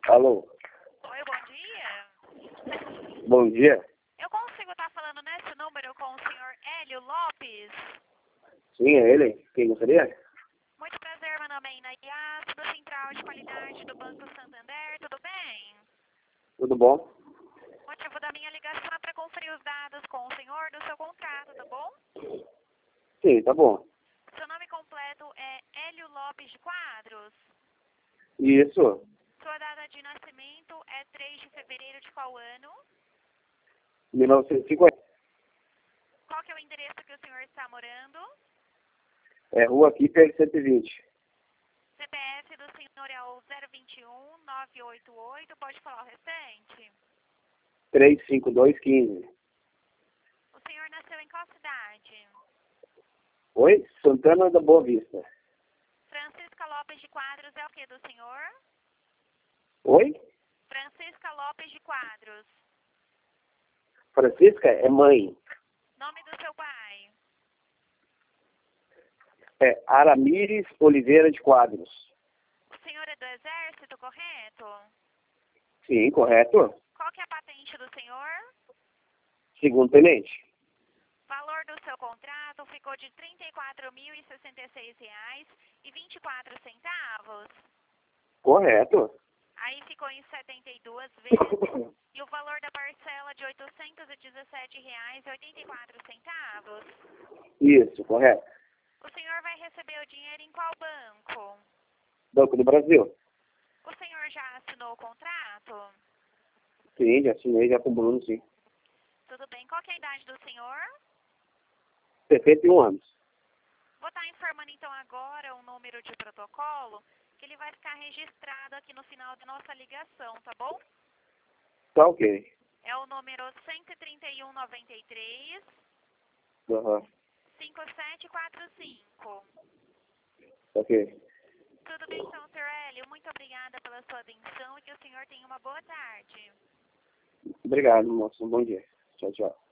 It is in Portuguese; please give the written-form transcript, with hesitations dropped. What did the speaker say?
Alô, Oi, bom dia. bom dia. Eu consigo estar falando nesse número com o senhor Hélio Lopes? Sim, é ele. Quem gostaria? Muito prazer, meu nome é Inaiá, do Central de Qualidade do Banco Santander, tudo bem? Tudo bom? O motivo da minha ligação é para conferir os dados com o senhor do seu contrato, tá bom? Sim, tá bom. Seu nome completo é Hélio Lopes de Quadros. Isso, Sua data de nascimento é 3 de fevereiro de qual ano? 1950. Qual que é o endereço que o senhor está morando? É Rua Kipper 120. CPF do senhor é o 021-988, pode falar o restante? 35215. O senhor nasceu em qual cidade? Oi? Santana da Boa Vista. Francisca Lopes de Quadros é o que do senhor? Oi? Francisca Lopes de Quadros. Francisca é mãe. Nome do seu pai? É Aramires Oliveira de Quadros. O senhor é do exército, correto? Sim, correto. Qual que é a patente do senhor? Segundo tenente. Valor do seu contrato ficou de R$ 34.066,24. Correto. Aí ficou em 72 vezes. E o valor da parcela de R$ 817,84. Isso, correto. O senhor vai receber o dinheiro em qual banco? Banco do Brasil. O senhor já assinou o contrato? Sim, já assinei, já com o Bruno, sim. Tudo bem. Qual que é a idade do senhor? 71 anos. Vou estar informando então agora o número de protocolo, que ele vai ficar registrado aqui no final da nossa ligação, tá bom? Tá ok. É o número 13193 Aham. 5745. Ok. Tudo bem então, Sr. Hélio? Muito obrigada pela sua atenção e que o senhor tenha uma boa tarde. Obrigado, moço. Um bom dia. Tchau, tchau.